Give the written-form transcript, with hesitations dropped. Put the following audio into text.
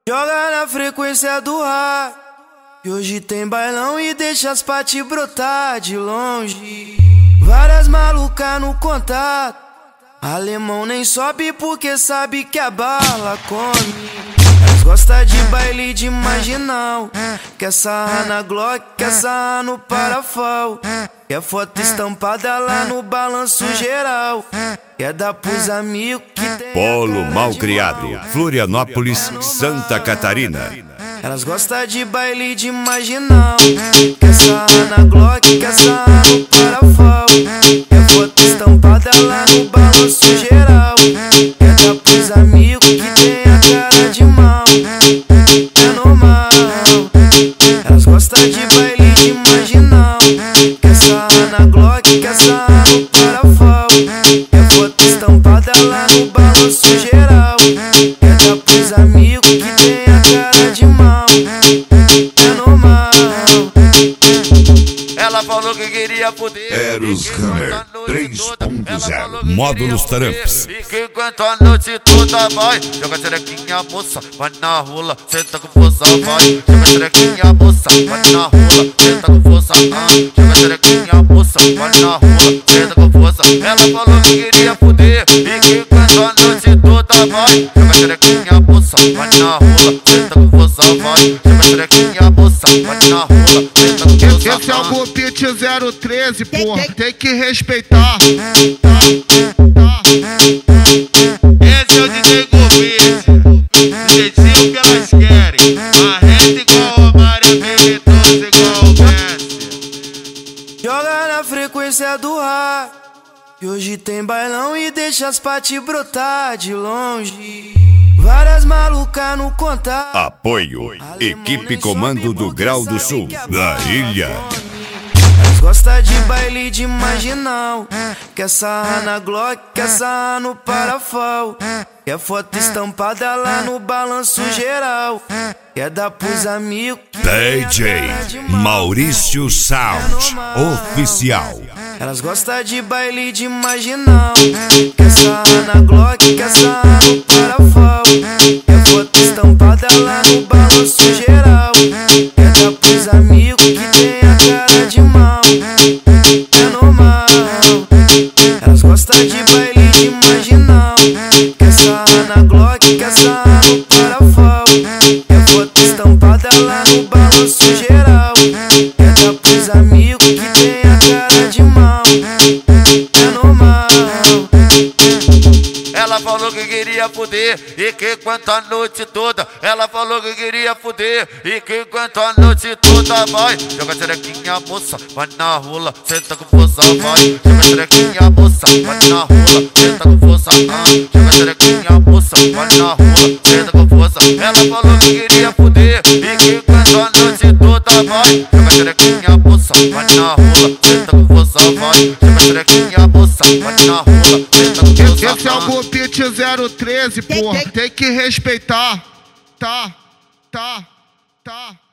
Joga na frequência do ar, que hoje tem bailão e deixa as paty brotar de longe. Várias malucas no contato, alemão nem sobe porque sabe que a bala come. Elas gostam de baile de marginal, quer sarrar na Glock, quer sarrar no parafal, quer foto estampada lá no balanço geral, quer dar pros amigos que tem Polo Malcriado, Florianópolis, Santa Catarina. Elas gostam de baile de marginal, quer sarrar na Glock, quer sarrar no parafal, quer foto estampada lá no balanço geral, quer dar pros amigos que tem a cara de mal. É normal. Elas gostam de baile de marginal, quer sarrar na Glock, quer sarrar no parafal, quer foto estampada lá no balanço geral, quer dar pros amigos que tem a cara de mal. É normal. Ela falou que queria poder Eros Hammer 3.0 Módulos Taramps. E que enquanto a noite toda vai, joga xerequinha moça, vai na rola, senta com força, vai. Joga xerequinha moça, vai na rola, senta com força, joga xerequinha moça, vai na rola, senta com força. Ela falou que queria poder e que enquanto a noite toda vai, joga xerequinha moça, vai na rola, senta com força, vai. Joga xerequinha moça, vai na rola, senta com força. Esse é o Gopit 013, porra, tem que respeitar. Esse é o DJ Gopit, do jeitinho que elas querem. Marreta igual Romário, habilidoso igual o Messi. Joga na frequência do ar, que hoje tem bailão e deixa as paty brotar de longe. Várias malucas no contato. Apoio, Equipe Comando do Grau do Sul, da ilha. Elas gostam de baile de marginal, quer sarrar na Glock, quer sarrar no parafal, quer foto estampada lá no balanço geral, quer dar pros amigos que DJ Maurício Sound Oficial. Elas gostam de baile de marginal, quer sarrar na Glock, quer sarrar no parafal, quer foto estampada lá no balanço geral, quer dar pros amigos que tem a cara de mal. É normal. Elas gostam de baile de marginal, quer sarrar na Glock, quer sarrar no parafal, quer foto estampada lá no balanço geral, quer dar pros amigos que tem a cara de mal. É normal. Ela falou que queria poder e que enquanto a noite toda. Ela falou que queria poder e que enquanto a noite toda vai. Joga xerequinha moça, vai na rola, senta com força, vai. Joga xerequinha moça, vai na rola, senta com força, joga xerequinha moça, vai na rola, senta com força. Ela falou que queria poder e que enquanto a noite toda vai. Joga xerequinha moça, vai na rola, senta com força, vai. Joga xerequinha moça, vai na rola, senta com força. Esse é o Gopit 013, porra, tem que respeitar. Tá.